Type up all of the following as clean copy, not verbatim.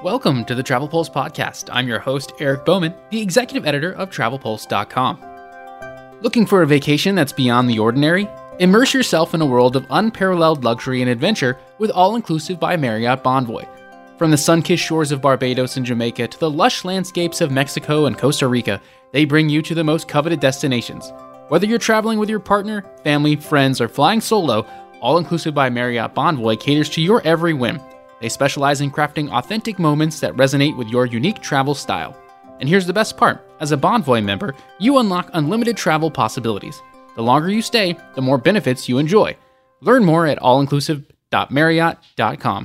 Welcome to the Travel Pulse podcast. I'm your host, Eric Bowman, the executive editor of TravelPulse.com. Looking for a vacation that's beyond the ordinary? Immerse yourself in a world of unparalleled luxury and adventure with All-Inclusive by Marriott Bonvoy. From the sun-kissed shores of Barbados and Jamaica to the lush landscapes of Mexico and Costa Rica, they bring you to the most coveted destinations. Whether you're traveling with your partner, family, friends, or flying solo, All-Inclusive by Marriott Bonvoy caters to your every whim. They specialize in crafting authentic moments that resonate with your unique travel style. And here's the best part. As a Bonvoy member, you unlock unlimited travel possibilities. The longer you stay, the more benefits you enjoy. Learn more at allinclusive.marriott.com.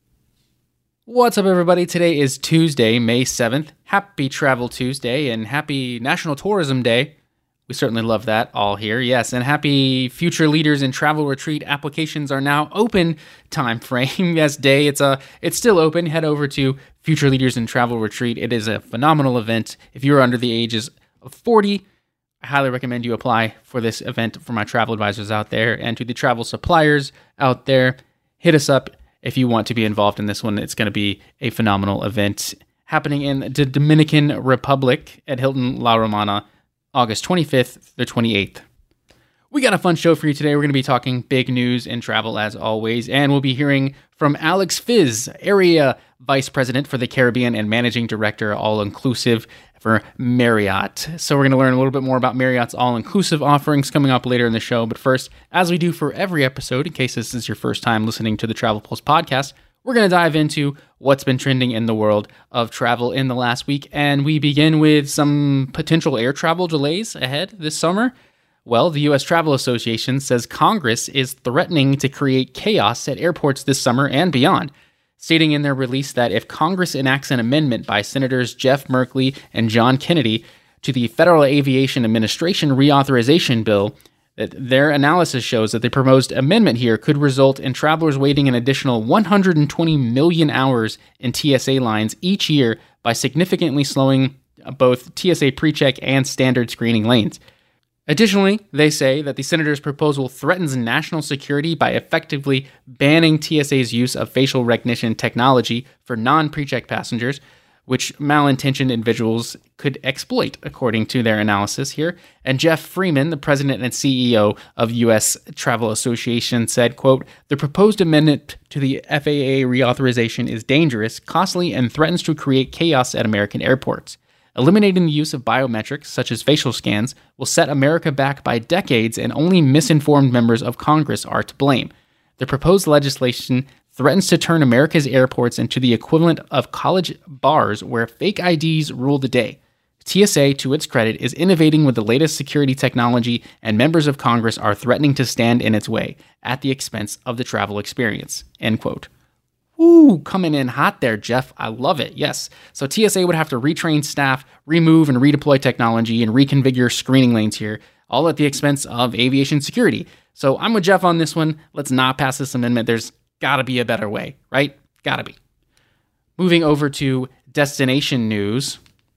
What's up, everybody? Today is Tuesday, May 7th. Happy Travel Tuesday and happy National Tourism Day. We certainly love that all here, yes. And happy Future Leaders in Travel Retreat applications are now open time frame. Yes, day. It's still open. Head over to Future Leaders in Travel Retreat. It is a phenomenal event. If you're under the ages of 40, I highly recommend you apply for this event for my travel advisors out there. And to the travel suppliers out there, hit us up if you want to be involved in this one. It's going to be a phenomenal event happening in the Dominican Republic at Hilton La Romana, August 25th through 28th. We got a fun show for you today. We're going to be talking big news in travel as always, and we'll be hearing from Alex Fizz, Area Vice President for the Caribbean and Managing Director All-Inclusive for Marriott. So we're going to learn a little bit more about Marriott's All-Inclusive offerings coming up later in the show. But first, as we do for every episode, in case this is your first time listening to the Travel Pulse podcast, we're going to dive into what's been trending in the world of travel in the last week, and we begin with some potential air travel delays ahead this summer. Well, the U.S. Travel Association says Congress is threatening to create chaos at airports this summer and beyond, stating in their release that if Congress enacts an amendment by Senators Jeff Merkley and John Kennedy to the Federal Aviation Administration Reauthorization Bill, that their analysis shows that the proposed amendment here could result in travelers waiting an additional 120 million hours in TSA lines each year by significantly slowing both TSA PreCheck and standard screening lanes. Additionally, they say that the senator's proposal threatens national security by effectively banning TSA's use of facial recognition technology for non-PreCheck passengers, which malintentioned individuals could exploit, according to their analysis here. And Jeff Freeman, the president and CEO of U.S. Travel Association, said, quote, "The proposed amendment to the FAA reauthorization is dangerous, costly, and threatens to create chaos at American airports. Eliminating the use of biometrics, such as facial scans, will set America back by decades, and only misinformed members of Congress are to blame. The proposed legislation threatens to turn America's airports into the equivalent of college bars where fake IDs rule the day. TSA, to its credit, is innovating with the latest security technology, and members of Congress are threatening to stand in its way at the expense of the travel experience." End quote. Ooh, coming in hot there, Jeff. I love it. Yes. So TSA would have to retrain staff, remove and redeploy technology, and reconfigure screening lanes here, all at the expense of aviation security. So I'm with Jeff on this one. Let's not pass this amendment. There's gotta be a better way, right? Gotta be. Moving over to destination news.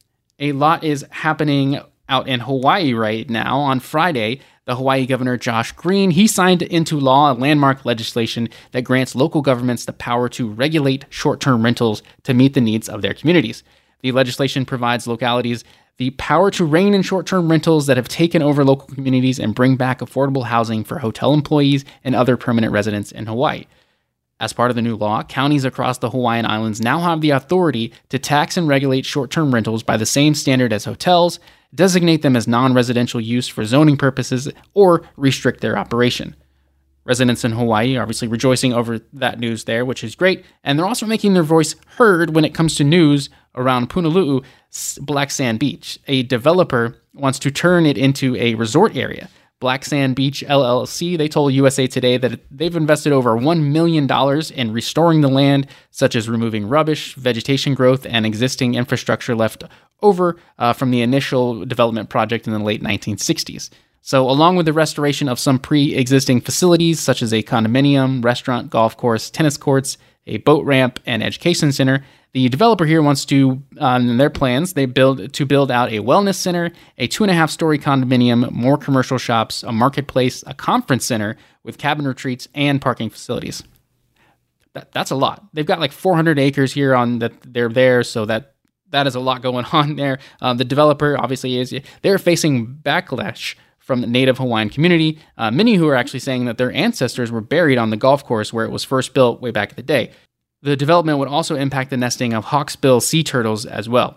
A lot is happening out in Hawaii right now. On Friday, the Hawaii Governor Josh Green, he signed into law a landmark legislation that grants local governments the power to regulate short-term rentals to meet the needs of their communities. The legislation provides localities the power to rein in short-term rentals that have taken over local communities and bring back affordable housing for hotel employees and other permanent residents in Hawaii. As part of the new law, counties across the Hawaiian Islands now have the authority to tax and regulate short-term rentals by the same standard as hotels, designate them as non-residential use for zoning purposes, or restrict their operation. Residents in Hawaii are obviously rejoicing over that news there, which is great, and they're also making their voice heard when it comes to news around Punaluu Black Sand Beach. A developer wants to turn it into a resort area. Black Sand Beach LLC, they told USA Today that they've invested over $1 million in restoring the land, such as removing rubbish, vegetation growth, and existing infrastructure left over from the initial development project in the late 1960s. So along with the restoration of some pre-existing facilities, such as a condominium, restaurant, golf course, tennis courts, a boat ramp, and education center, the developer here wants to, in their plans, they build out a wellness center, a 2.5-story condominium, more commercial shops, a marketplace, a conference center with cabin retreats and parking facilities. that's a lot. They've got like 400 acres here on that they're there, so that is a lot going on there. The developer obviously they're facing backlash from the native Hawaiian community, many who are actually saying that their ancestors were buried on the golf course where it was first built way back in the day. The development would also impact the nesting of hawksbill sea turtles as well.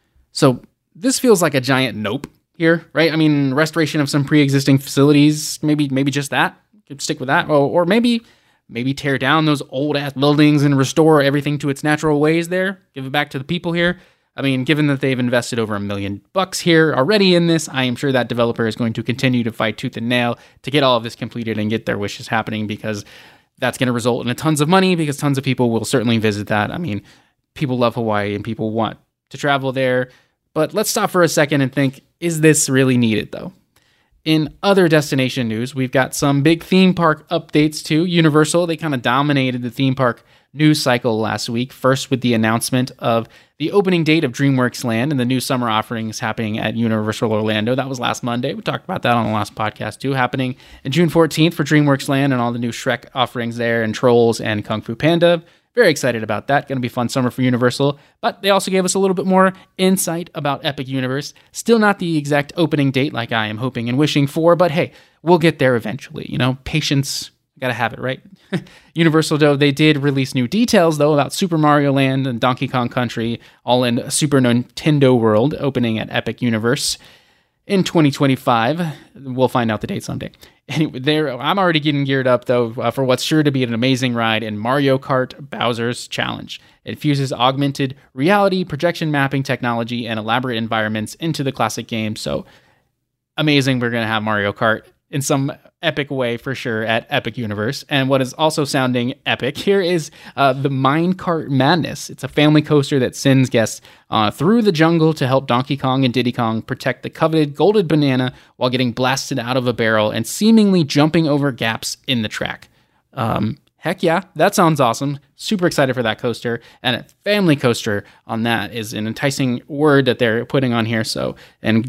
So this feels like a giant nope here, right? I mean, restoration of some pre-existing facilities, maybe just that. Could stick with that, or maybe tear down those old ass buildings and restore everything to its natural ways there. Give it back to the people here. I mean, given that they've invested over $1 million here already in this, I am sure that developer is going to continue to fight tooth and nail to get all of this completed and get their wishes happening, because that's going to result in a tons of money, because tons of people will certainly visit that. I mean, people love Hawaii and people want to travel there. But let's stop for a second and think, is this really needed though? In other destination news, we've got some big theme park updates too. Universal, they kind of dominated the theme park news cycle last week, first with the announcement of the opening date of DreamWorks Land and the new summer offerings happening at Universal Orlando. That was last Monday. We talked about that on the last podcast too, happening on June 14th for DreamWorks Land and all the new Shrek offerings there, and Trolls and Kung Fu Panda. Very excited about that. Going to be a fun summer for Universal. But they also gave us a little bit more insight about Epic Universe. Still not the exact opening date like I am hoping and wishing for, but hey, we'll get there eventually. You know, patience, gotta have it, right? Universal, though, they did release new details, though, about Super Mario Land and Donkey Kong Country, all in Super Nintendo World, opening at Epic Universe in 2025. We'll find out the date someday. Anyway, I'm already getting geared up, though, for what's sure to be an amazing ride in Mario Kart Bowser's Challenge. It fuses augmented reality, projection mapping technology, and elaborate environments into the classic game. So amazing. We're going to have Mario Kart in some epic way for sure at Epic Universe. And what is also sounding epic here is the Minecart Madness. It's a family coaster that sends guests through the jungle to help Donkey Kong and Diddy Kong protect the coveted golden banana while getting blasted out of a barrel and seemingly jumping over gaps in the track. Heck yeah, that sounds awesome. Super excited for that coaster. And a family coaster on that is an enticing word that they're putting on here. So, and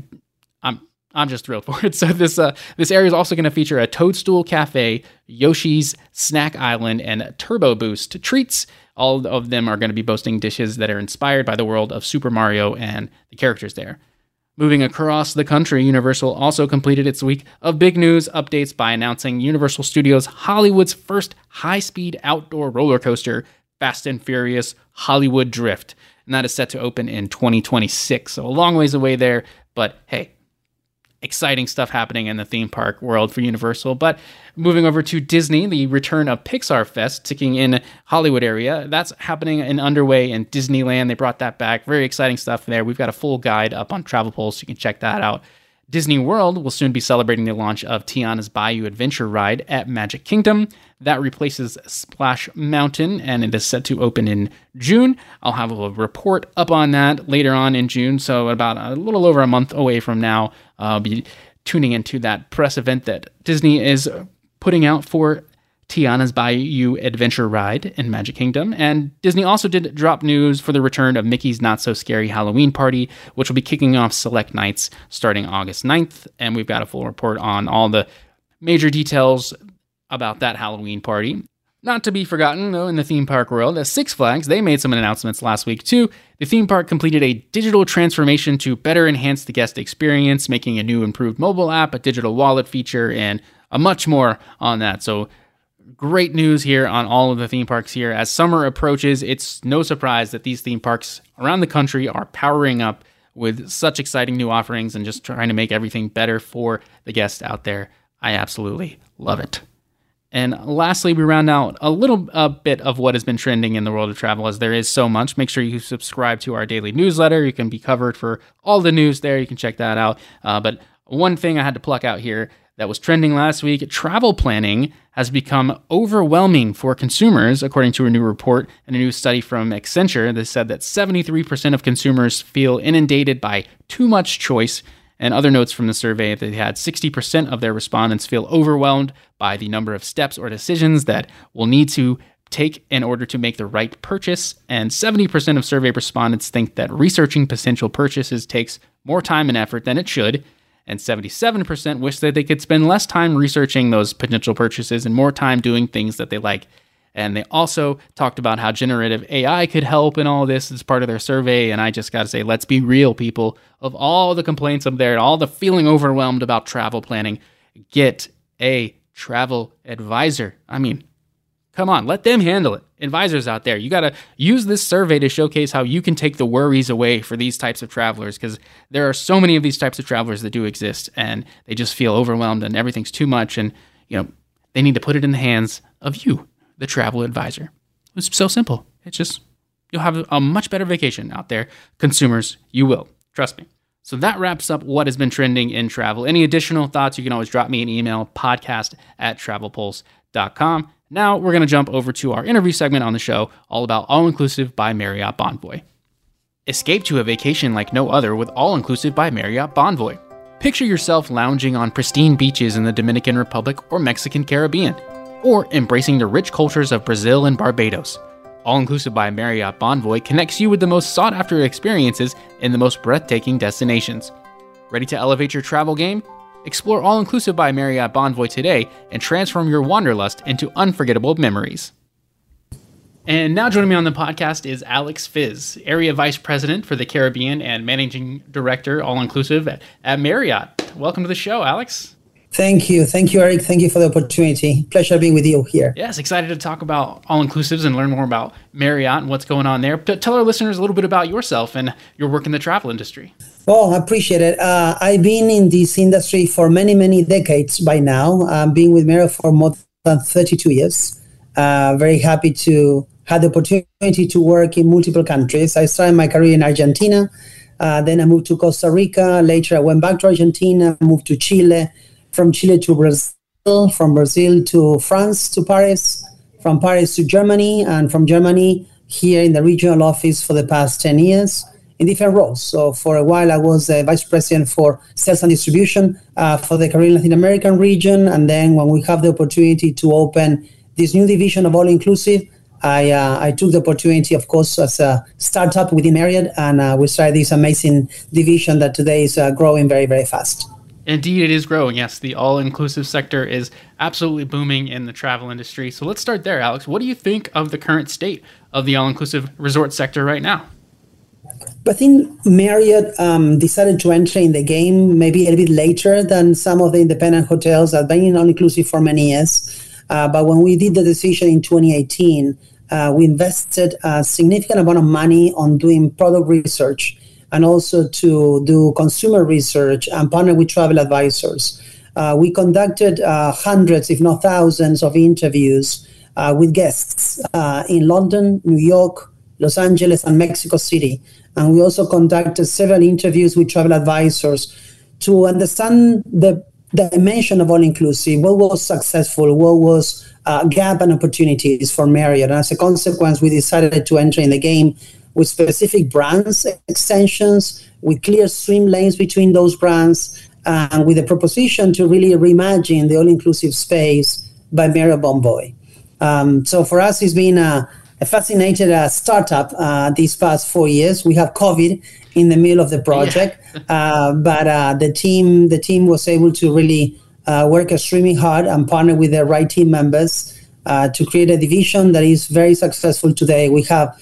I'm just thrilled for it. So this area is also going to feature a Toadstool Cafe, Yoshi's Snack Island, and Turbo Boost treats. All of them are going to be boasting dishes that are inspired by the world of Super Mario and the characters there. Moving across the country, Universal also completed its week of big news updates by announcing Universal Studios Hollywood's first high-speed outdoor roller coaster, Fast and Furious Hollywood Drift. And that is set to open in 2026. So a long ways away there, but hey, exciting stuff happening in the theme park world for Universal. But moving over to Disney, the return of Pixar Fest ticking in Hollywood area. That's happening and underway in Disneyland. They brought that back. Very exciting stuff there. We've got a full guide up on Travel Pulse. You can check that out. Disney World will soon be celebrating the launch of Tiana's Bayou Adventure Ride at Magic Kingdom. That replaces Splash Mountain, and it is set to open in June. I'll have a report up on that later on in June, so about a little over a month away from now, I'll be tuning into that press event that Disney is putting out for Tiana's Bayou Adventure Ride in Magic Kingdom. And Disney also did drop news for the return of Mickey's Not So Scary Halloween Party, which will be kicking off select nights starting August 9th. And we've got a full report on all the major details about that Halloween party. Not to be forgotten, though, in the theme park world, at Six Flags, they made some announcements last week, too. The theme park completed a digital transformation to better enhance the guest experience, making a new improved mobile app, a digital wallet feature, and a much more on that. So great news here on all of the theme parks here. As summer approaches, it's no surprise that these theme parks around the country are powering up with such exciting new offerings and just trying to make everything better for the guests out there. I absolutely love it. And lastly, we round out a little bit of what has been trending in the world of travel, as there is so much. Make sure you subscribe to our daily newsletter. You can be covered for all the news there. You can check that out. But one thing I had to pluck out here that was trending last week, travel planning has become overwhelming for consumers, according to a new report and a new study from Accenture that said that 73% of consumers feel inundated by too much choice. And other notes from the survey, they had 60% of their respondents feel overwhelmed by the number of steps or decisions that will need to take in order to make the right purchase. And 70% of survey respondents think that researching potential purchases takes more time and effort than it should. And 77% wish that they could spend less time researching those potential purchases and more time doing things that they like. And they also talked about how generative AI could help in all this as part of their survey. And I just got to say, let's be real, people. Of all the complaints up there and all the feeling overwhelmed about travel planning, get a travel advisor. I mean, come on, let them handle it. Advisors out there, you got to use this survey to showcase how you can take the worries away for these types of travelers, because there are so many of these types of travelers that do exist, and they just feel overwhelmed and everything's too much, and they need to put it in the hands of you, the travel advisor. It's so simple. It's just, you'll have a much better vacation out there. Consumers, you will. Trust me. So that wraps up what has been trending in travel. Any additional thoughts, you can always drop me an email, podcast@travelpulse.com. Now we're going to jump over to our interview segment on the show, all about All-Inclusive by Marriott Bonvoy. Escape to a vacation like no other with All-Inclusive by Marriott Bonvoy. Picture yourself lounging on pristine beaches in the Dominican Republic or Mexican Caribbean, or embracing the rich cultures of Brazil and Barbados. All-Inclusive by Marriott Bonvoy connects you with the most sought-after experiences in the most breathtaking destinations. Ready to elevate your travel game? Explore All-Inclusive by Marriott Bonvoy today and transform your wanderlust into unforgettable memories. And now joining me on the podcast is Alex Fizz, Area Vice President for the Caribbean and Managing Director, All-Inclusive at Marriott. Welcome to the show, Alex. Thank you, Eric. Thank you for the opportunity. Pleasure being with you here. Yes, excited to talk about All-Inclusives and learn more about Marriott and what's going on there. Tell our listeners a little bit about yourself and your work in the travel industry. Oh, I appreciate it. I've been in this industry for many, many decades by now. I've been with Marriott for more than 32 years. Very happy to have the opportunity to work in multiple countries. I started my career in Argentina. Then I moved to Costa Rica. Later, I went back to Argentina, moved to Chile. From Chile to Brazil, from Brazil to France to Paris, from Paris to Germany, and from Germany here in the regional office for the past 10 years in different roles. So for a while, I was Vice President for Sales and Distribution for the Caribbean Latin American region. And then when we have the opportunity to open this new division of All-Inclusive, I took the opportunity, of course, as a startup within Marriott, and we started this amazing division that today is growing very, very fast. Indeed, it is growing. Yes, the all-inclusive sector is absolutely booming in the travel industry. So let's start there, Alex. What do you think of the current state of the all-inclusive resort sector right now? I think Marriott decided to enter in the game maybe a little bit later than some of the independent hotels that have been in all-inclusive for many years. But when we did the decision in 2018, we invested a significant amount of money on doing product research and also to do consumer research and partner with travel advisors. We conducted hundreds, if not thousands, of interviews with guests in London, New York, Los Angeles, and Mexico City. And we also conducted several interviews with travel advisors to understand the dimension of all-inclusive, what was successful, what was gap and opportunities for Marriott. And as a consequence, we decided to enter in the game with specific brands extensions, with clear swim lanes between those brands, and with a proposition to really reimagine the all-inclusive space by Marriott Bonvoy. So for us, it's been a fascinating startup these past 4 years. We have COVID in the middle of the project, but the team was able to really work extremely hard and partner with the right team members to create a division that is very successful today. We have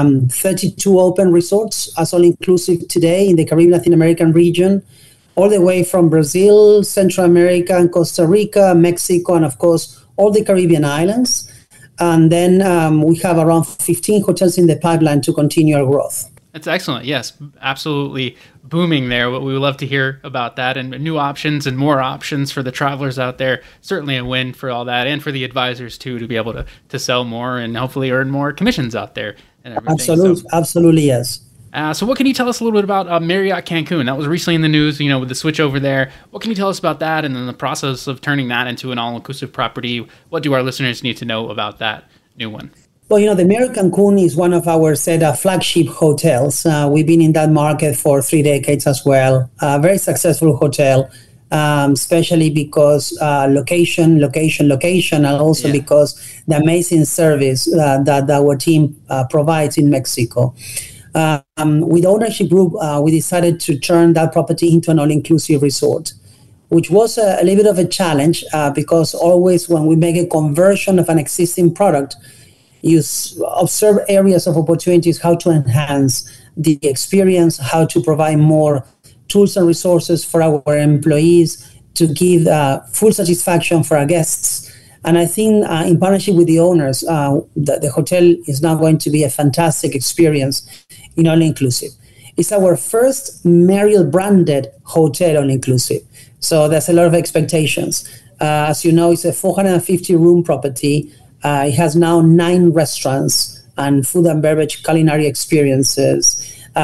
32 open resorts as all-inclusive today in the Caribbean Latin American region, all the way from Brazil, Central America, and Costa Rica, Mexico, and of course, all the Caribbean islands. And then we have around 15 hotels in the pipeline to continue our growth. That's excellent. Yes, absolutely booming there. We would love to hear about that and new options and more options for the travelers out there. Certainly a win for all that and for the advisors too, to be able to sell more and hopefully earn more commissions out there and everything. Absolutely, yes. So what can you tell us a little bit about Marriott Cancun? That was recently in the news, with the switch over there. What can you tell us about that and then the process of turning that into an all-inclusive property? What do our listeners need to know about that new one? Well, the Marriott Cancun is one of our flagship hotels. We've been in that market for 3 decades as well. Very successful hotel, especially because location, and also because the amazing service that our team provides in Mexico. With ownership group, we decided to turn that property into an all-inclusive resort. which was a little bit of a challenge because always when we make a conversion of an existing product, you observe areas of opportunities, how to enhance the experience, how to provide more tools and resources for our employees to give full satisfaction for our guests. And I think in partnership with the owners, the hotel is now going to be a fantastic experience in all-inclusive. It's our first Marriott branded hotel all-inclusive. So there's a lot of expectations. As you know, it's a 450-room property. It has now 9 restaurants and food and beverage culinary experiences.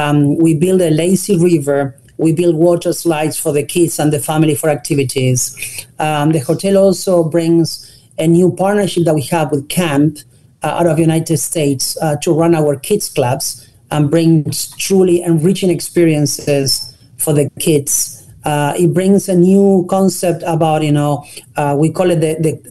We built a lazy river. We build water slides for the kids and the family for activities. The hotel also brings a new partnership that we have with Camp out of the United States to run our kids clubs and bring truly enriching experiences for the kids. It brings a new concept about, we call it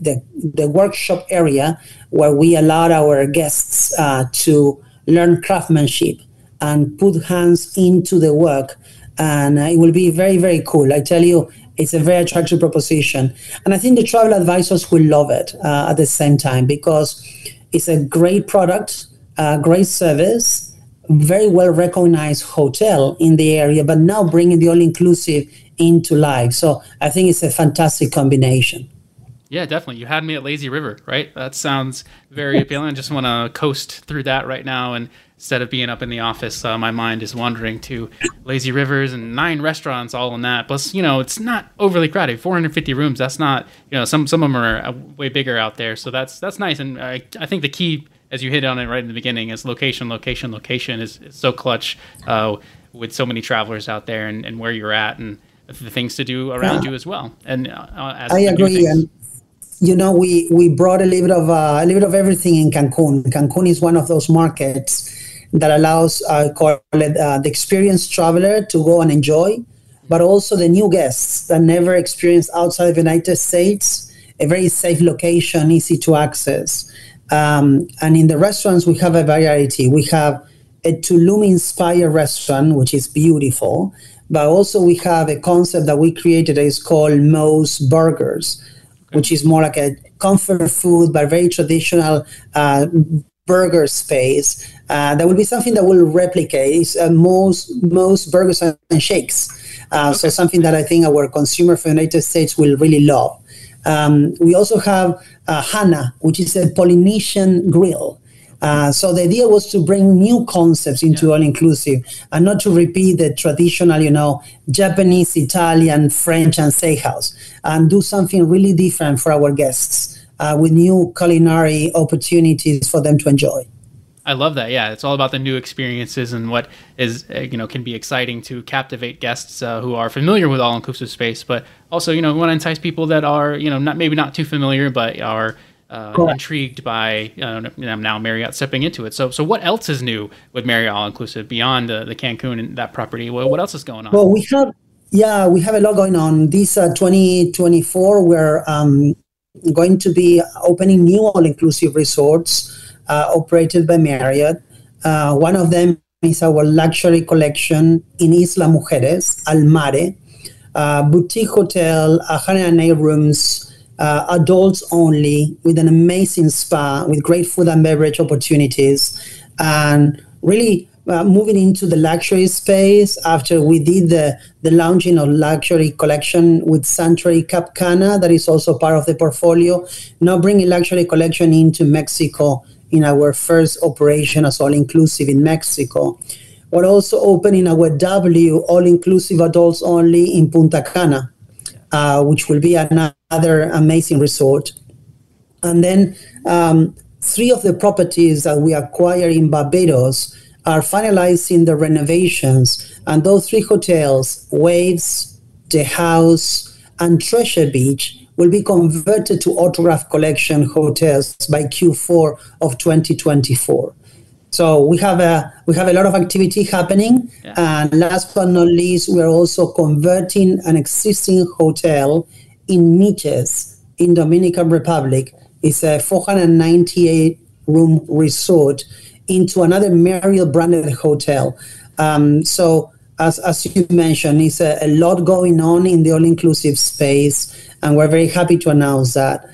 the workshop area, where we allow our guests to learn craftsmanship and put hands into the work. And it will be very, very cool. I tell you, it's a very attractive proposition. And I think the travel advisors will love it at the same time, because it's a great product, great service, very well recognized hotel in the area, but now bringing the all-inclusive into life. So I think it's a fantastic combination. Yeah, definitely. You had me at Lazy River, right? That sounds very appealing. I just want to coast through that right now. And instead of being up in the office, my mind is wandering to Lazy Rivers and 9 restaurants, all in that. Plus, it's not overly crowded. 450 rooms. That's not, some of them are way bigger out there. So that's nice. And I think the key, as you hit on it right in the beginning, is location is so clutch with so many travelers out there and where you're at and the things to do around you as well. And I agree. And we brought a little bit of everything in Cancun. Cancun is one of those markets that allows the experienced traveler to go and enjoy, but also the new guests that never experienced outside of the United States, a very safe location, easy to access. And in the restaurants, we have a variety. We have a Tulum-inspired restaurant, which is beautiful, but also we have a concept that we created that is called Moe's Burgers, which is more like a comfort food, but very traditional burger space. That will be something that will replicate Moe's Burgers and Shakes. So something that I think our consumer for the United States will really love. We also have Hana, which is a Polynesian grill. So the idea was to bring new concepts into all-inclusive and not to repeat the traditional, Japanese, Italian, French, and steakhouse, and do something really different for our guests with new culinary opportunities for them to enjoy. I love that. Yeah, it's all about the new experiences and what is, can be exciting to captivate guests who are familiar with all-inclusive space, but also, we want to entice people that are, not too familiar, but are intrigued by now Marriott stepping into it. So what else is new with Marriott All-Inclusive beyond the Cancun and that property? What else is going on? Well, we have a lot going on. This 2024, we're going to be opening new all-inclusive resorts operated by Marriott. One of them is our luxury collection in Isla Mujeres, Al Mare, boutique hotel, 108 rooms, adults only, with an amazing spa, with great food and beverage opportunities, and really moving into the luxury space after we did the launching of luxury collection with Sanctuary Cap Cana, that is also part of the portfolio. Now bringing luxury collection into Mexico in our first operation as all-inclusive in Mexico. We're also opening our W all-inclusive adults only in Punta Cana, which will be another amazing resort. And then 3 of the properties that we acquired in Barbados are finalizing the renovations. And those 3 hotels, Waves, The House, and Treasure Beach, will be converted to Autograph Collection hotels by Q4 of 2024. So we have a lot of activity happening. Yeah. And last but not least, we're also converting an existing hotel in Miches in Dominican Republic. It's a 498-room resort into another Marriott branded hotel. So as you mentioned, it's a lot going on in the all-inclusive space, and we're very happy to announce that.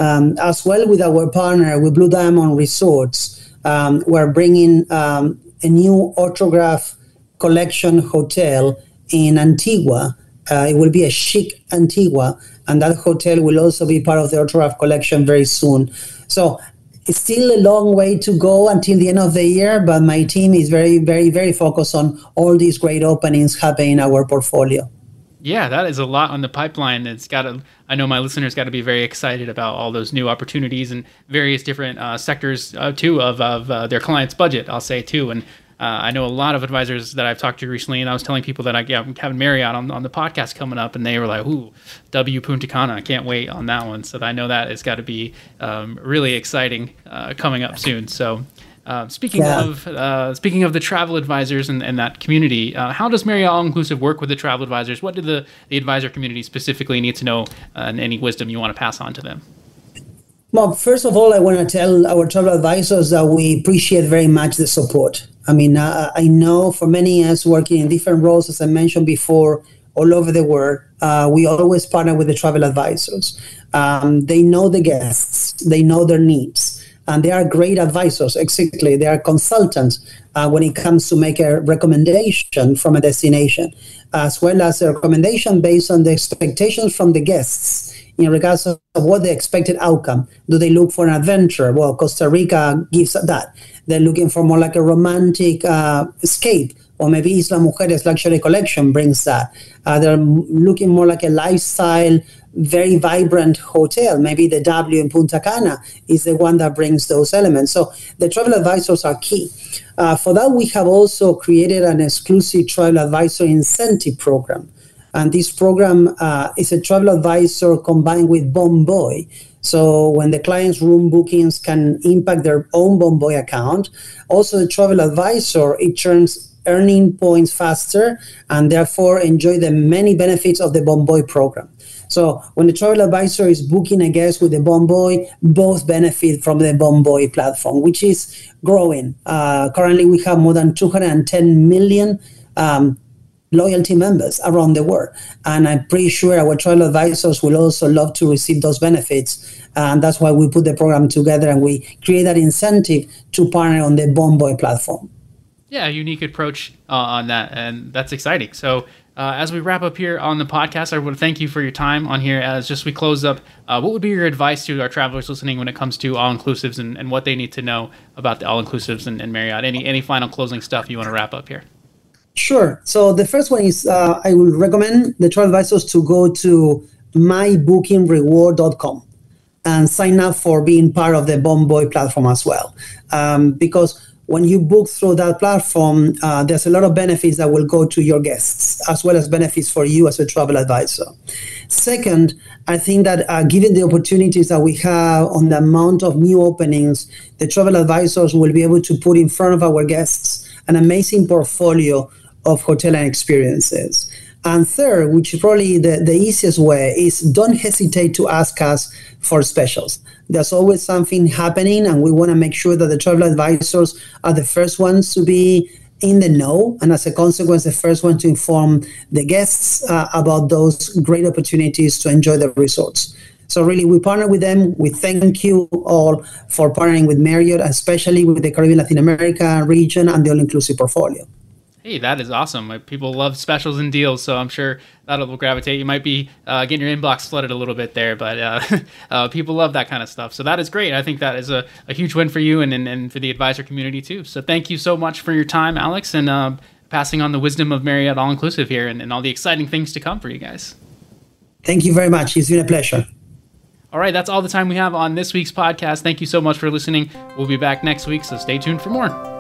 As well with our partner, with Blue Diamond Resorts, we're bringing a new Autograph Collection hotel in Antigua. It will be a chic Antigua, and that hotel will also be part of the Autograph Collection very soon. So it's still a long way to go until the end of the year, but my team is very, very, very focused on all these great openings happening in our portfolio. Yeah, that is a lot on the pipeline. I know my listeners got to be very excited about all those new opportunities and various different sectors too of their clients' budget, I'll say too. And I know a lot of advisors that I've talked to recently, and I was telling people that I'm having Marriott on the podcast coming up, and they were like, "Ooh, W Punta Cana, I can't wait on that one." So I know that it's got to be really exciting coming up soon. So speaking of the travel advisors and that community, how does Marriott All Inclusive work with the travel advisors? What do the advisor community specifically need to know, and any wisdom you want to pass on to them? Well, first of all, I want to tell our travel advisors that we appreciate very much the support. I mean, I know for many years working in different roles, as I mentioned before, all over the world, we always partner with the travel advisors. They know the guests, they know their needs, and they are great advisors. Exactly, they are consultants when it comes to make a recommendation from a destination, as well as a recommendation based on the expectations from the guests in regards of what the expected outcome. Do they look for an adventure? Well, Costa Rica gives that. They're looking for more like a romantic escape, or maybe Isla Mujeres Luxury Collection brings that. They're looking more like a lifestyle, very vibrant hotel. Maybe the W in Punta Cana is the one that brings those elements. So the travel advisors are key. For that, we have also created an exclusive travel advisor incentive program. And this program is a travel advisor combined with Bonvoy. So when the client's room bookings can impact their own Bonvoy account, also the travel advisor, it turns earning points faster and therefore enjoy the many benefits of the Bonvoy program. So when the travel advisor is booking a guest with the Bonvoy, both benefit from the Bonvoy platform, which is growing. Currently, we have more than 210 million loyalty members around the world. And I'm pretty sure our travel advisors will also love to receive those benefits. And that's why we put the program together and we create that incentive to partner on the Bonvoy platform. Yeah, a unique approach on that, and that's exciting. So as we wrap up here on the podcast, I want to thank you for your time on here. As just we close up, what would be your advice to our travelers listening when it comes to all-inclusives and what they need to know about the all-inclusives and Marriott? Any final closing stuff you want to wrap up here? Sure. So the first one is I will recommend the travel advisors to go to mybookingreward.com and sign up for being part of the Bonvoy platform as well. Because when you book through that platform, there's a lot of benefits that will go to your guests, as well as benefits for you as a travel advisor. Second, I think that given the opportunities that we have on the amount of new openings, the travel advisors will be able to put in front of our guests an amazing portfolio of hotel and experiences. And third, which is probably the easiest way, is don't hesitate to ask us for specials. There's always something happening, and we want to make sure that the travel advisors are the first ones to be in the know, and as a consequence, the first one to inform the guests about those great opportunities to enjoy the resorts. So really, we partner with them. We thank you all for partnering with Marriott, especially with the Caribbean Latin America region and the all-inclusive portfolio. Hey, that is awesome. People love specials and deals, so I'm sure that'll gravitate. You might be getting your inbox flooded a little bit there, but people love that kind of stuff. So that is great. I think that is a huge win for you and for the advisor community too. So thank you so much for your time, Alex, and passing on the wisdom of Marriott All-Inclusive here and all the exciting things to come for you guys. Thank you very much. It's been a pleasure. All right, that's all the time we have on this week's podcast. Thank you so much for listening. We'll be back next week, so stay tuned for more.